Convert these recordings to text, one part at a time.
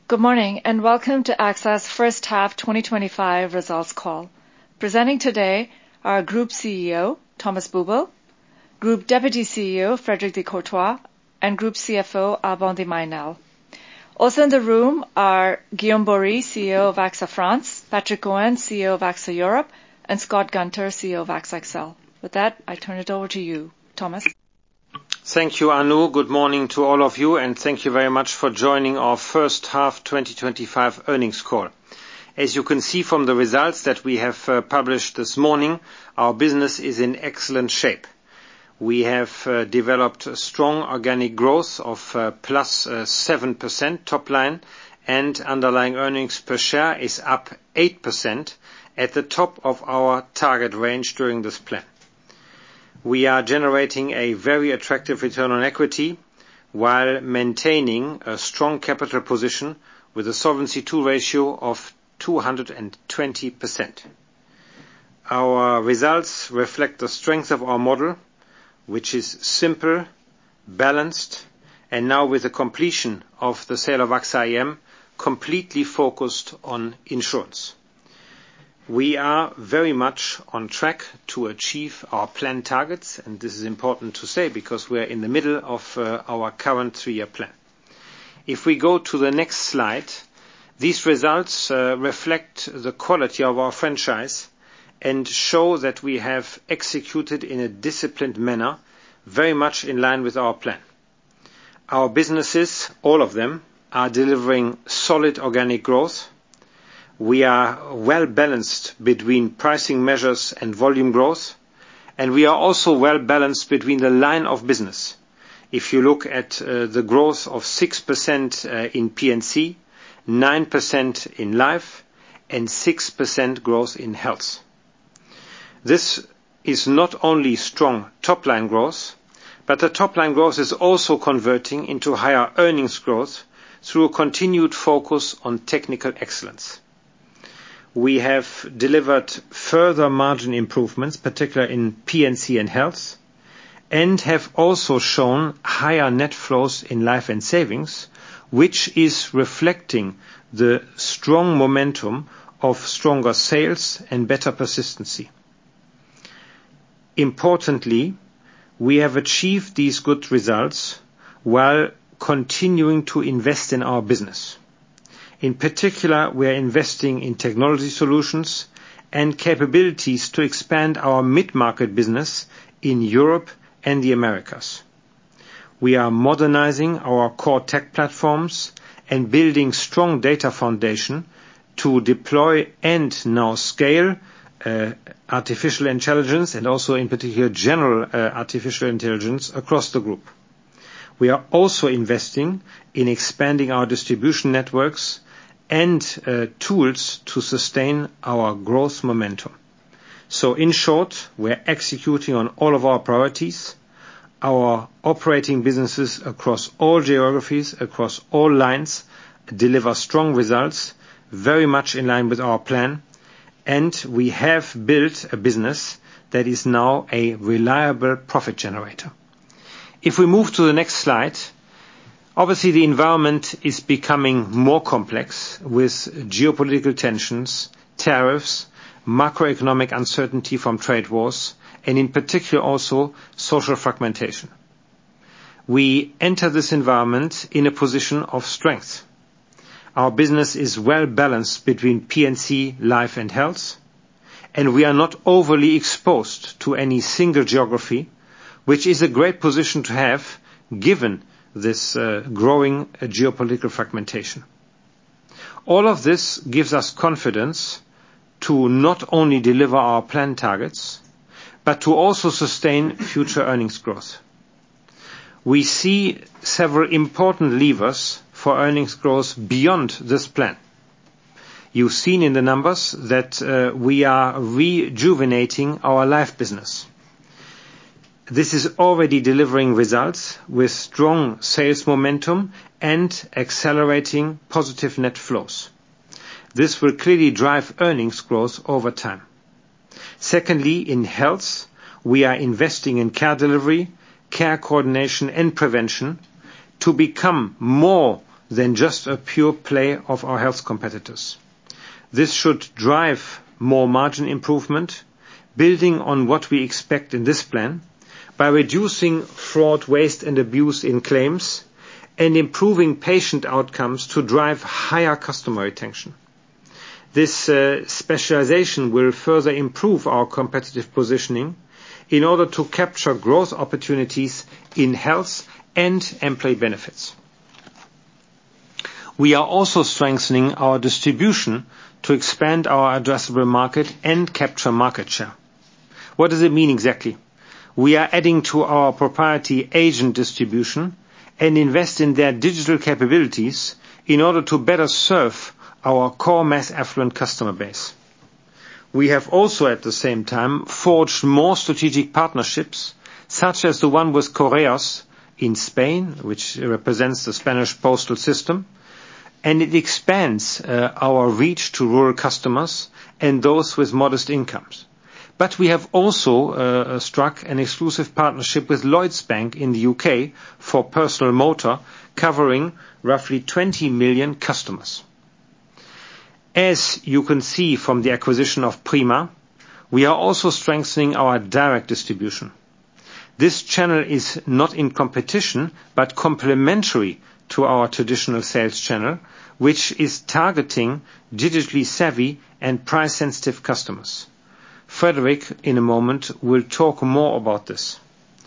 Good morning and welcome to AXA's first half 2025 results call. Presenting today are Group CEO Thomas Buberl, Group Deputy CEO Frédéric de Courtois, and Group CFO Alban de Mailly Nesle. Also in the room are Guillaume Borie, CEO of AXA France, Patrick Cohen, CEO of AXA Europe, and Scott Gunter, CEO of AXA XL. With that, I turn it over to you, Thomas. Thank you, Anu. Good morning to all of you, and thank you very much for joining our first half 2025 earnings call. As you can see from the results that we have published this morning, our business is in excellent shape. We have developed a strong organic growth of plus 7% top line, and underlying earnings per share is up 8% at the top of our target range during this plan. We are generating a very attractive return on equity while maintaining a strong capital position with a Solvency II ratio of 220%. Our results reflect the strength of our model, which is simple, balanced, and now with the completion of the sale of AXA IM, completely focused on insurance. We are very much on track to achieve our planned targets, and this is important to say because we are in the middle of our current 3-year plan. If we go to the next slide, these results reflect the quality of our franchise and show that we have executed in a disciplined manner, very much in line with our plan. Our businesses, all of them, are delivering solid organic growth. We are well balanced between pricing measures and volume growth, and we are also well balanced between the line of business. If you look at the growth of 6% in P&C, 9% in life, and 6% growth in health. This is not only strong top-line growth, but the top-line growth is also converting into higher earnings growth through a continued focus on technical excellence. We have delivered further margin improvements, particularly in P&C and health, and have also shown higher net flows in life and savings, which is reflecting the strong momentum of stronger sales and better persistency. Importantly, we have achieved these good results while continuing to invest in our business. In particular, we are investing in technology solutions and capabilities to expand our mid-market business in Europe and the Americas. We are modernizing our core tech platforms and building strong data foundation to deploy and now scale artificial intelligence and also in particular general artificial intelligence across the group. We are also investing in expanding our distribution networks and tools to sustain our growth momentum. So in short, we're executing on all of our priorities. Our operating businesses across all geographies, across all lines, deliver strong results, very much in line with our plan, and we have built a business that is now a reliable profit generator. If we move to the next slide, obviously the environment is becoming more complex with geopolitical tensions, tariffs, macroeconomic uncertainty from trade wars, and in particular also social fragmentation. We enter this environment in a position of strength. Our business is well balanced between P&C, life and health, and we are not overly exposed to any single geography, which is a great position to have given this growing geopolitical fragmentation. All of this gives us confidence to not only deliver our planned targets, but to also sustain future earnings growth. We see several important levers for earnings growth beyond this plan. You've seen in the numbers that we are rejuvenating our life business. This is already delivering results with strong sales momentum and accelerating positive net flows. This will clearly drive earnings growth over time. Secondly, in health, we are investing in care delivery, care coordination and prevention to become more than just a pure play of our health competitors. This should drive more margin improvement, building on what we expect in this plan, by reducing fraud, waste and abuse in claims and improving patient outcomes to drive higher customer retention. This specialization will further improve our competitive positioning in order to capture growth opportunities in health and employee benefits. We are also strengthening our distribution to expand our addressable market and capture market share. What does it mean exactly? We are adding to our proprietary agent distribution and invest in their digital capabilities in order to better serve our core mass affluent customer base. We have also at the same time forged more strategic partnerships, such as the one with Correos in Spain, which represents the Spanish postal system, and it expands our reach to rural customers and those with modest incomes. But we have also struck an exclusive partnership with Lloyds Bank in the UK for personal motor, covering roughly 20 million customers. As you can see from the acquisition of Prima, we are also strengthening our direct distribution. This channel is not in competition, but complementary to our traditional sales channel, which is targeting digitally savvy and price-sensitive customers. Frederick, in a moment, will talk more about this.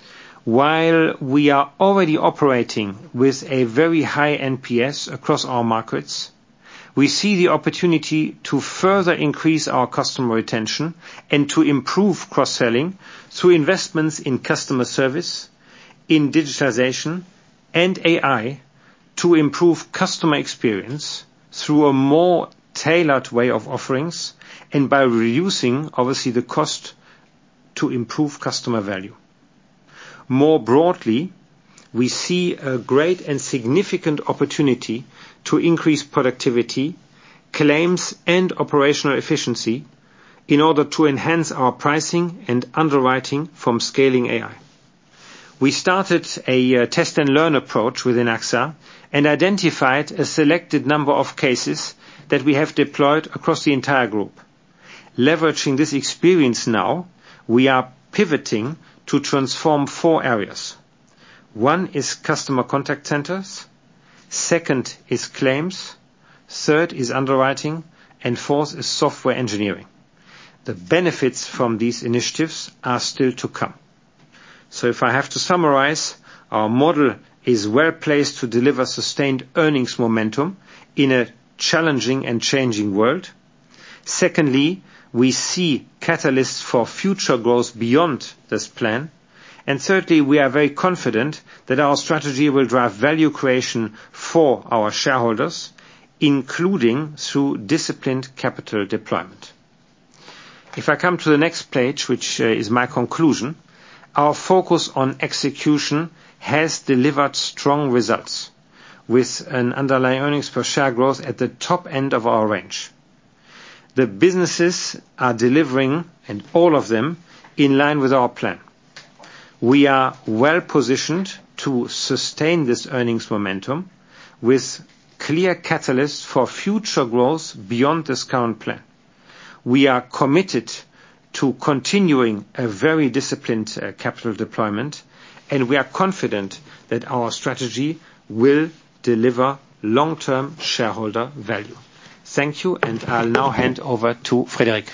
While we are already operating with a very high NPS across our markets, we see the opportunity to further increase our customer retention and to improve cross-selling through investments in customer service, in digitalization and AI to improve customer experience through a more tailored way of offerings and by reducing, obviously, the cost to improve customer value. More broadly, we see a great and significant opportunity to increase productivity, claims and operational efficiency in order to enhance our pricing and underwriting from scaling AI. We started a test and learn approach within AXA and identified a selected number of cases that we have deployed across the entire group. Leveraging this experience now, we are pivoting to transform 4 areas. One is customer contact centers, second is claims, third is underwriting, and fourth is software engineering. The benefits from these initiatives are still to come. So if I have to summarize, our model is well placed to deliver sustained earnings momentum in a challenging and changing world. Secondly, we see catalysts for future growth beyond this plan. And thirdly, we are very confident that our strategy will drive value creation for our shareholders, including through disciplined capital deployment. If I come to the next page, which is my conclusion, our focus on execution has delivered strong results, with an underlying earnings per share growth at the top end of our range. The businesses are delivering, and all of them, in line with our plan. We are well positioned to sustain this earnings momentum with clear catalysts for future growth beyond this current plan. We are committed to continuing a very disciplined capital deployment, and we are confident that our strategy will deliver long-term shareholder value. Thank you, and I'll now hand over to Frédéric.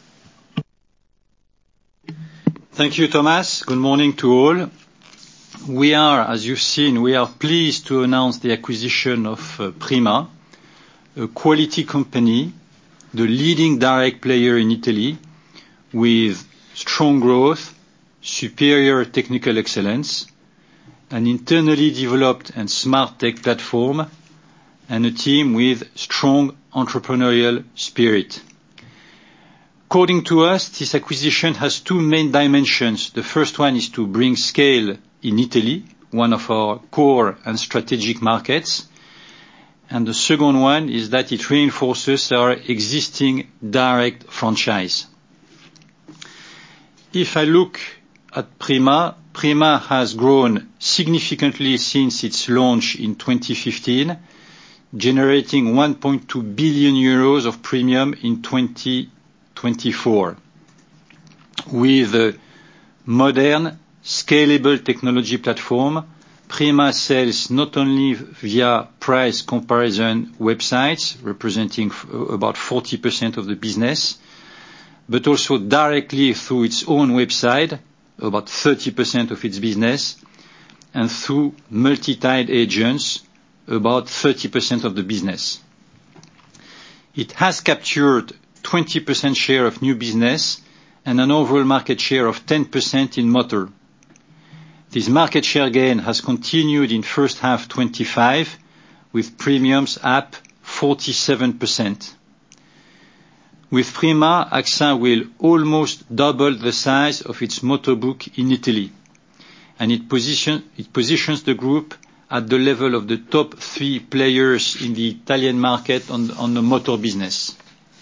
Thank you, Thomas. Good morning to all. We are, as you've seen, pleased to announce the acquisition of Prima, a quality company, the leading direct player in Italy, with strong growth, superior technical excellence, an internally developed and smart tech platform, and a team with strong entrepreneurial spirit. According to us, this acquisition has 2 main dimensions. The first one is to bring scale in Italy, one of our core and strategic markets. And the second one is that it reinforces our existing direct franchise. If I look at Prima has grown significantly since its launch in 2015, generating 1.2 billion euros of premium in 2024. With a modern, scalable technology platform, Prima sells not only via price comparison websites, representing about 40% of the business, but also directly through its own website, about 30% of its business, and through multi-tied agents, about 30% of the business. It has captured 20% share of new business and an overall market share of 10% in motor. This market share gain has continued in first half 25, with premiums up 47%. With Prima, AXA will almost double the size of its motor book in Italy, and it positions the group at the level of the top 3 players in the Italian market on the motor business.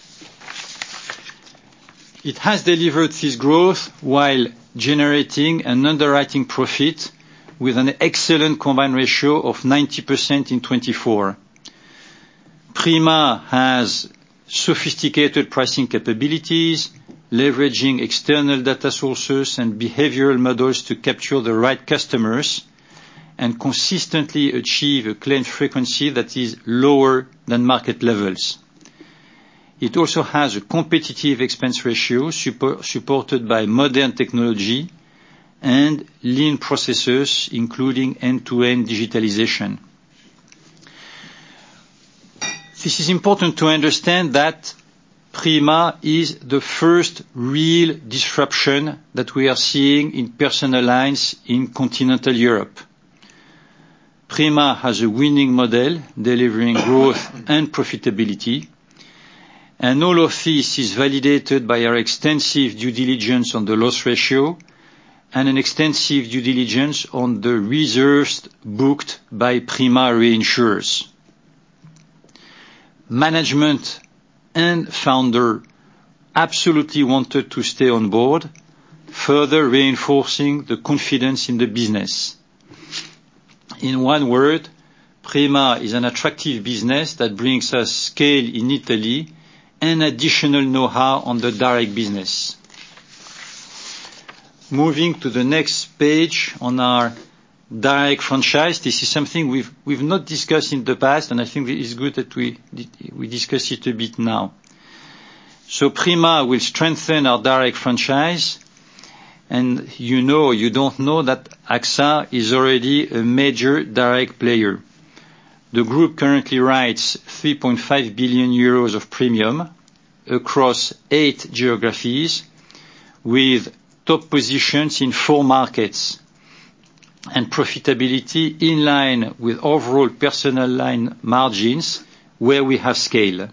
It has delivered this growth while generating an underwriting profit with an excellent combined ratio of 90% in 24. Prima has sophisticated pricing capabilities, leveraging external data sources and behavioral models to capture the right customers and consistently achieve a claim frequency that is lower than market levels. It also has a competitive expense ratio supported by modern technology and lean processes, including end-to-end digitalization. This is important to understand that Prima is the first real disruption that we are seeing in personal lines in continental Europe. Prima has a winning model delivering growth and profitability, and all of this is validated by our extensive due diligence on the loss ratio and an extensive due diligence on the reserves booked by Prima reinsurers. Management and founder absolutely wanted to stay on board, further reinforcing the confidence in the business. In one word, Prima is an attractive business that brings us scale in Italy and additional know-how on the direct business. Moving to the next page on our direct franchise, this is something we've not discussed in the past, and I think it is good that we discuss it a bit now. So Prima will strengthen our direct franchise, and you know or you don't know that AXA is already a major direct player. The group currently writes 3.5 billion euros of premium across 8 geographies, with top positions in 4 markets, and profitability in line with overall personal line margins where we have scale.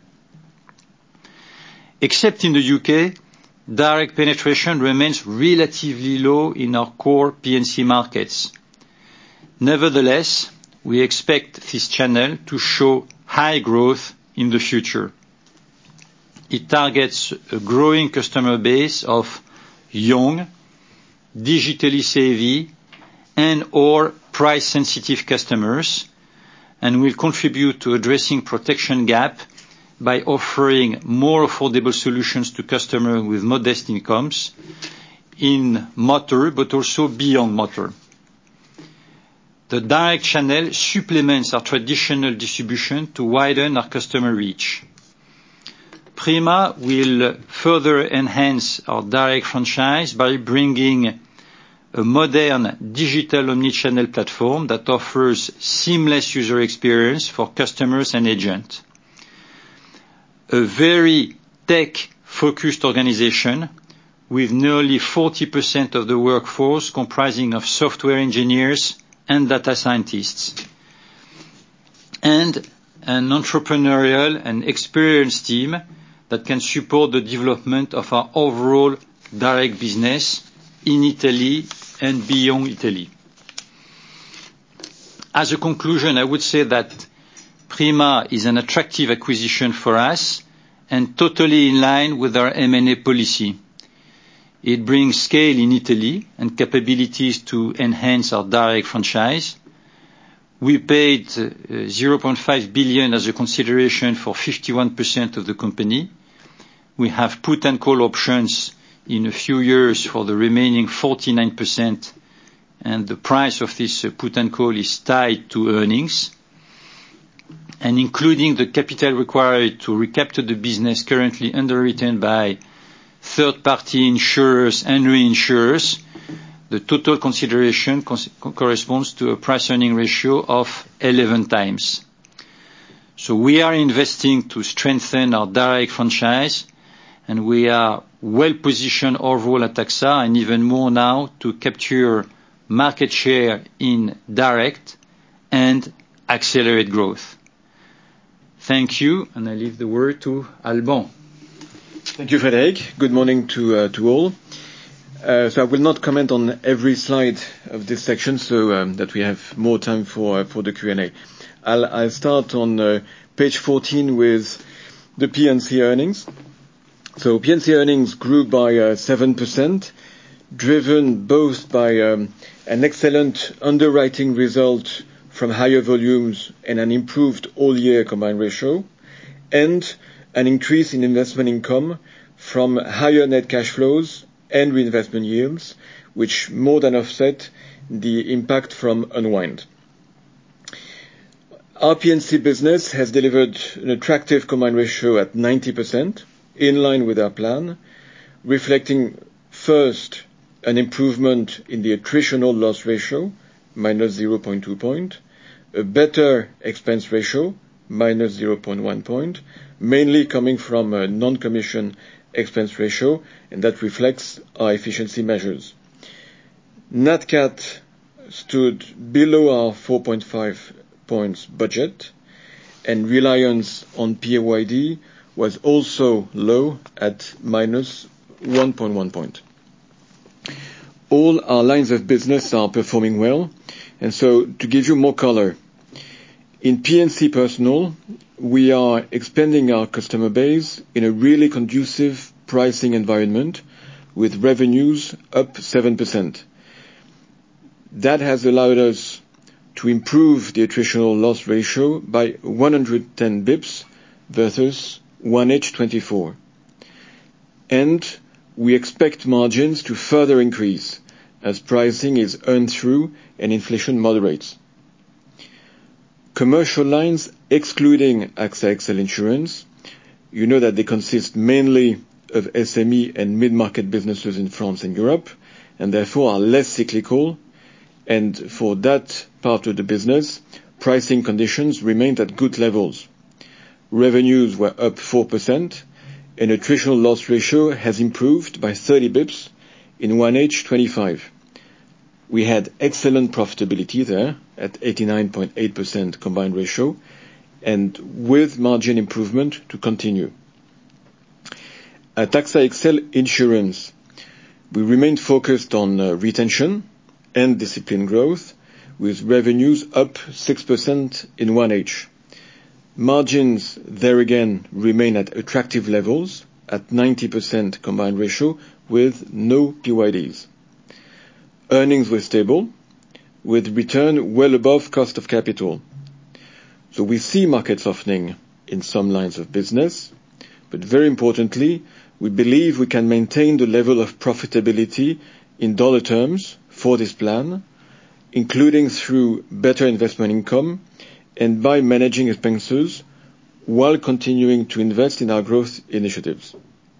Except in the UK, direct penetration remains relatively low in our core P&C markets. Nevertheless, we expect this channel to show high growth in the future. It targets a growing customer base of young, digitally savvy, and/or price-sensitive customers, and will contribute to addressing protection gap by offering more affordable solutions to customers with modest incomes in motor, but also beyond motor. The direct channel supplements our traditional distribution to widen our customer reach. Prima will further enhance our direct franchise by bringing a modern digital omnichannel platform that offers seamless user experience for customers and agents. A very tech-focused organization with nearly 40% of the workforce comprising of software engineers and data scientists, and an entrepreneurial and experienced team that can support the development of our overall direct business in Italy and beyond Italy. As a conclusion, I would say that Prima is an attractive acquisition for us and totally in line with our M&A policy. It brings scale in Italy and capabilities to enhance our direct franchise. We paid 0.5 billion as a consideration for 51% of the company. We have put and call options in a few years for the remaining 49%, and the price of this put and call is tied to earnings. And including the capital required to recapture the business currently underwritten by third-party insurers and reinsurers, the total consideration corresponds to a price-earning ratio of 11 times. So we are investing to strengthen our direct franchise, and we are well positioned overall at AXA, and even more now to capture market share in direct and accelerate growth. Thank you, and I leave the word to Alban. Thank you, Frédéric. Good morning to all. So I will not comment on every slide of this section, so that we have more time for the Q&A. I'll start on page 14 with the P&C earnings. So P&C earnings grew by 7%, driven both by an excellent underwriting result from higher volumes and an improved all-year combined ratio, and an increase in investment income from higher net cash flows and reinvestment yields, which more than offset the impact from unwind. Our P&C business has delivered an attractive combined ratio at 90%, in line with our plan, reflecting first an improvement in the attritional loss ratio, minus 0.2 point, a better expense ratio, minus 0.1 point, mainly coming from a non-commission expense ratio, and that reflects our efficiency measures. Nat Cat stood below our 4.5 points budget, and reliance on PYD was also low at minus 1.1 point. All our lines of business are performing well, and so to give you more color, in P&C Personal, we are expanding our customer base in a really conducive pricing environment with revenues up 7%. That has allowed us to improve the attritional loss ratio by 110 bips versus 1H24. And we expect margins to further increase as pricing is earned through and inflation moderates. Commercial lines, excluding AXA XL Insurance, you know that they consist mainly of SME and mid-market businesses in France and Europe, and therefore are less cyclical. And for that part of the business, pricing conditions remained at good levels. Revenues were up 4%, and attritional loss ratio has improved by 30 bips in 1H25. We had excellent profitability there at 89.8% combined ratio, and with margin improvement to continue. At AXA XL Insurance, we remained focused on retention and disciplined growth, with revenues up 6% in 1H. Margins there again remain at attractive levels at 90% combined ratio with no PYDs. Earnings were stable, with return well above cost of capital. So we see market softening in some lines of business, but very importantly, we believe we can maintain the level of profitability in dollar terms for this plan, including through better investment income and by managing expenses while continuing to invest in our growth initiatives.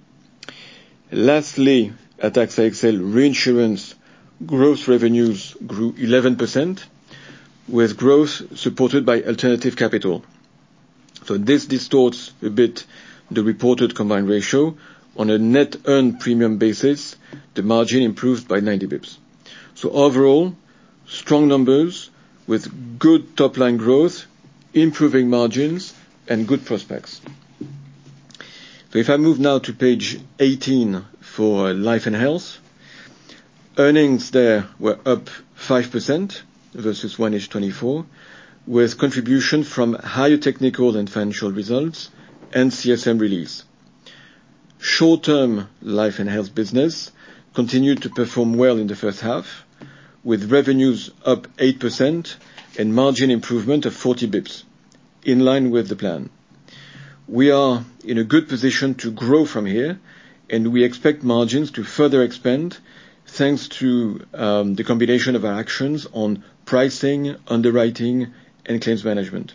Lastly, at AXA XL Reinsurance, gross revenues grew 11%, with growth supported by alternative capital. So this distorts a bit the reported combined ratio. On a net earned premium basis, the margin improved by 90 bips. So overall, strong numbers with good top-line growth, improving margins, and good prospects. So if I move now to page 18 for Life and Health, earnings there were up 5% versus 1H24, with contribution from higher technical and financial results and CSM release. Short-term Life and Health business continued to perform well in the first half, with revenues up 8% and margin improvement of 40 bips, in line with the plan. We are in a good position to grow from here, and we expect margins to further expand thanks to the combination of our actions on pricing, underwriting, and claims management.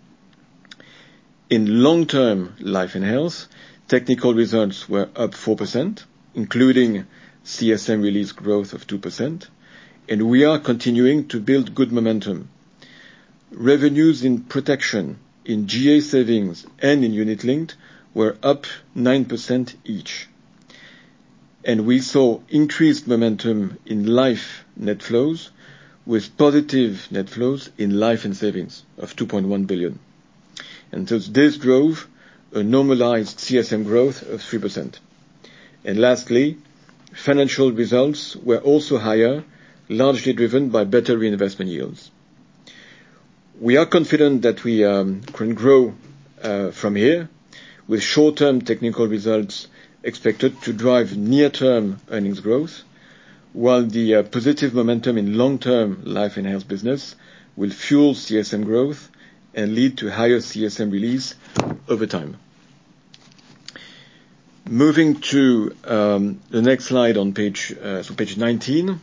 In long-term life and health, technical results were up 4%, including CSM release growth of 2%, and we are continuing to build good momentum. Revenues in protection, in GA savings, and in unit-linked were up 9% each. And we saw increased momentum in life net flows, with positive net flows in life and savings of 2.1 billion. And so this drove a normalized CSM growth of 3%. And lastly, financial results were also higher, largely driven by better reinvestment yields. We are confident that we can grow from here, with short-term technical results expected to drive near-term earnings growth, while the positive momentum in long-term life and health business will fuel CSM growth and lead to higher CSM release over time. Moving to the next slide on page 19.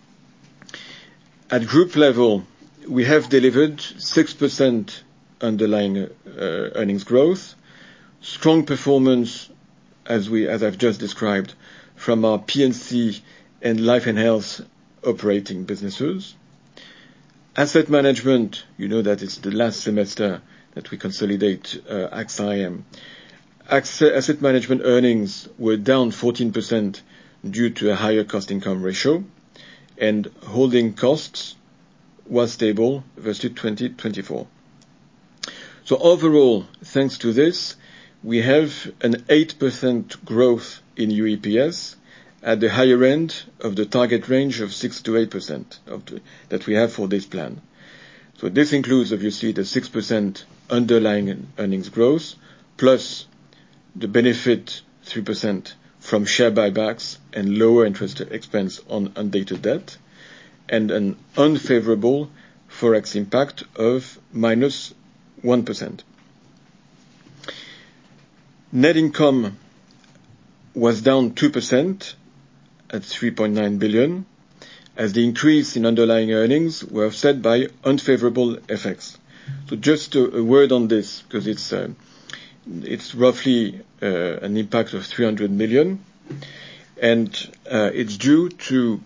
At group level, we have delivered 6% underlying earnings growth, strong performance, as I've just described, from our P&C and life and health operating businesses. Asset management, you know that it's the last semester that we consolidate AXA IM. Asset management earnings were down 14% due to a higher cost-income ratio, and holding costs was stable versus 2024. So overall, thanks to this, we have an 8% growth in UEPS at the higher end of the target range of 6 to 8% that we have for this plan. So this includes, obviously, the 6% underlying earnings growth, plus the benefit 3% from share buybacks and lower interest expense on undated debt, and an unfavorable forex impact of minus 1%. Net income was down 2% at 3.9 billion, as the increase in underlying earnings were offset by unfavorable effects. So just a word on this, because it's roughly an impact of 300 million, and it's due to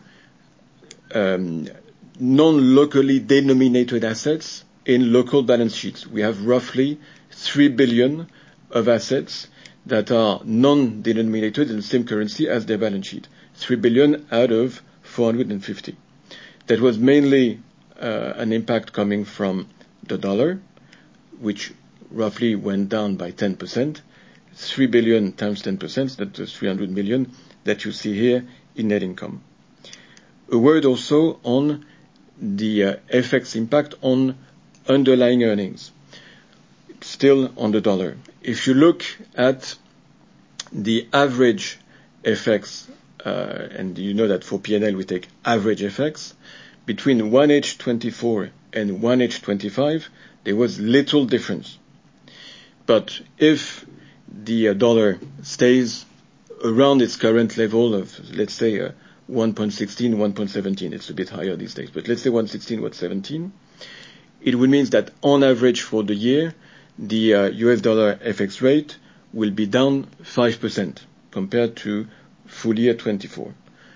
non-locally denominated assets in local balance sheets. We have roughly 3 billion of assets that are non-denominated in the same currency as their balance sheet. 3 billion out of 450. That was mainly an impact coming from the dollar, which roughly went down by 10%. 3 billion times 10%, that's 300 million that you see here in net income. A word also on the FX impact on underlying earnings, still on the dollar. If you look at the average FX, and you know that for P&L we take average FX, between 1H24 and 1H25, there was little difference. But if the dollar stays around its current level of, let's say, 1.16, 1.17, it's a bit higher these days, but let's say 1.16, 1.17, it would mean that on average for the year, the US dollar FX rate will be down 5% compared to full year 24.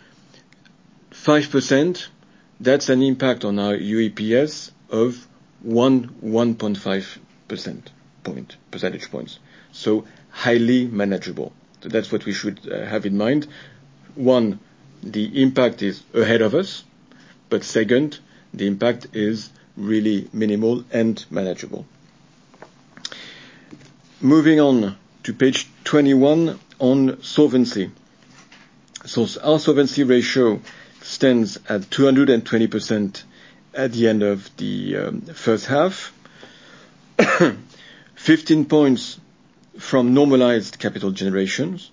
5%, that's an impact on our UEPS of 1.5 percentage points. So highly manageable. So that's what we should have in mind. One, the impact is ahead of us, but second, the impact is really minimal and manageable. Moving on to page 21 on solvency. So our solvency ratio stands at 220% at the end of the first half. 15 points from normalized capital generations,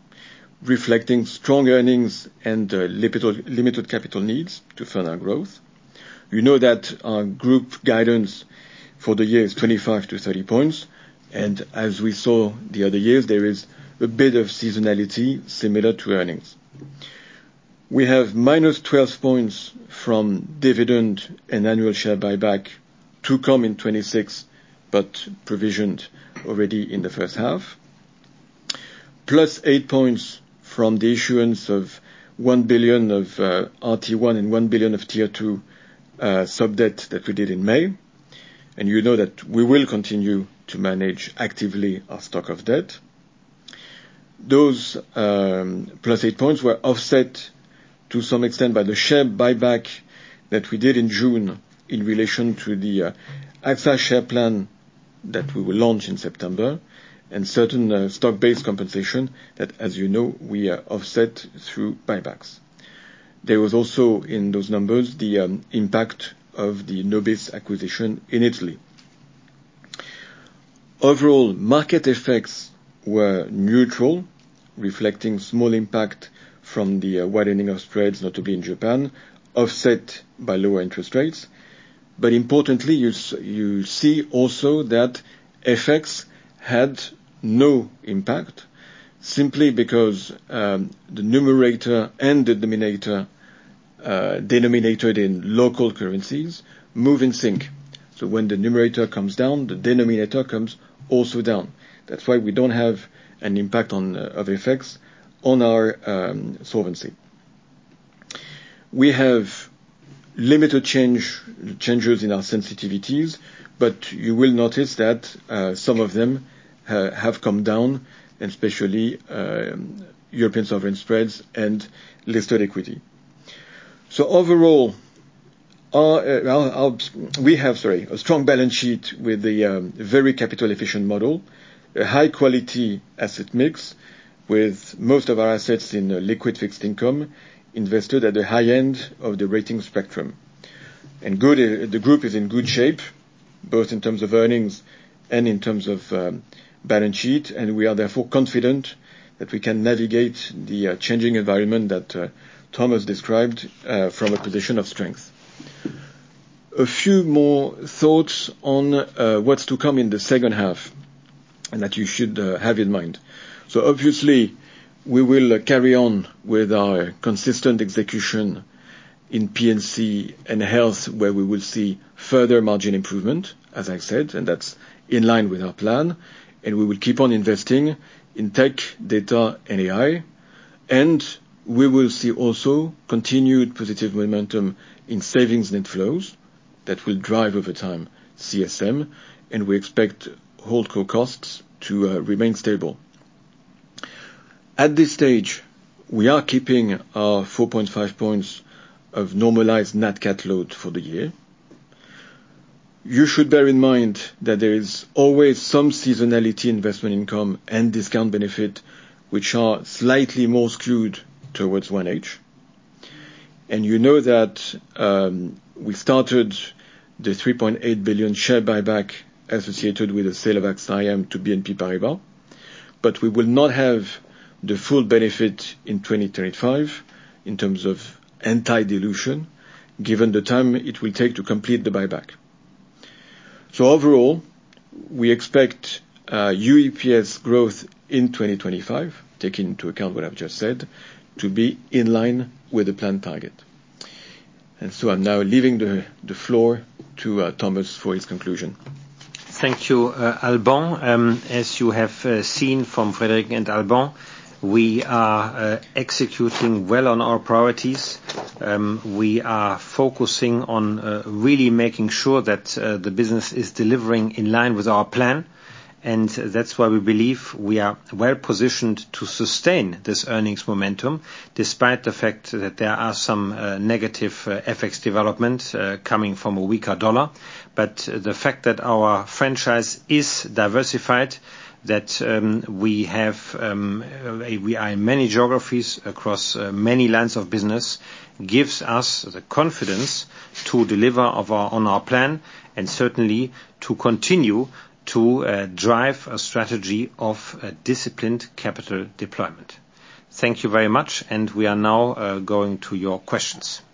reflecting strong earnings and limited capital needs to fund our growth. You know that our group guidance for the year is 25 to 30 points, and as we saw the other years, there is a bit of seasonality similar to earnings. We have minus 12 points from dividend and annual share buyback to come in 26, but provisioned already in the first half. Plus 8 points from the issuance of 1 billion of RT1 and 1 billion of Tier 2 sub-debt that we did in May. And you know that we will continue to manage actively our stock of debt. Those plus 8 points were offset to some extent by the share buyback that we did in June in relation to the AXA share plan that we will launch in September, and certain stock-based compensation that, as you know, we offset through buybacks. There was also in those numbers the impact of the Nobis acquisition in Italy. Overall, market effects were neutral, reflecting small impact from the widening of spreads, notably in Japan, offset by lower interest rates. But importantly, you see also that FX had no impact, simply because the numerator and the denominator, denominated in local currencies, move in sync. So when the numerator comes down, the denominator comes also down. That's why we don't have an impact of FX on our solvency. We have limited changes in our sensitivities, but you will notice that some of them have come down, especially European sovereign spreads and listed equity. So overall, we have a strong balance sheet with a very capital efficient model, a high quality asset mix, with most of our assets in liquid fixed income invested at the high end of the rating spectrum. And the group is in good shape, both in terms of earnings and in terms of balance sheet, and we are therefore confident that we can navigate the changing environment that Thomas described from a position of strength. A few more thoughts on what's to come in the second half, and that you should have in mind. So obviously, we will carry on with our consistent execution in P&C and health, where we will see further margin improvement, as I said, and that's in line with our plan. And we will keep on investing in tech, data, and AI. And we will see also continued positive momentum in savings net flows that will drive over time CSM, and we expect holdco costs to remain stable. At this stage, we are keeping our 4.5 points of normalized nat cat load for the year. You should bear in mind that there is always some seasonality investment income and discount benefit which are slightly more skewed towards 1H. And you know that we started the 3.8 billion share buyback associated with the sale of AXA IM to BNP Paribas, but we will not have the full benefit in 2025 in terms of anti-dilution, given the time it will take to complete the buyback. So overall, we expect UEPS growth in 2025, taking into account what I've just said, to be in line with the planned target. And so I'm now leaving the floor to Thomas for his conclusion. Thank you, Alban. As you have seen from Frédéric and Alban, we are executing well on our priorities. We are focusing on really making sure that the business is delivering in line with our plan. And that's why we believe we are well positioned to sustain this earnings momentum, despite the fact that there are some negative FX development coming from a weaker dollar. But the fact that our franchise is diversified, that we are in many geographies across many lines of business, gives us the confidence to deliver on our plan, and certainly to continue to drive a strategy of disciplined capital deployment. Thank you very much, and we are now going to your questions.